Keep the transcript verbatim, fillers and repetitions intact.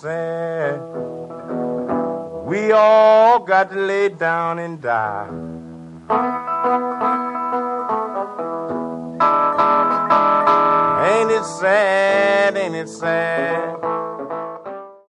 sad. We all got to lay down and die. Ain't it sad, ain't it sad?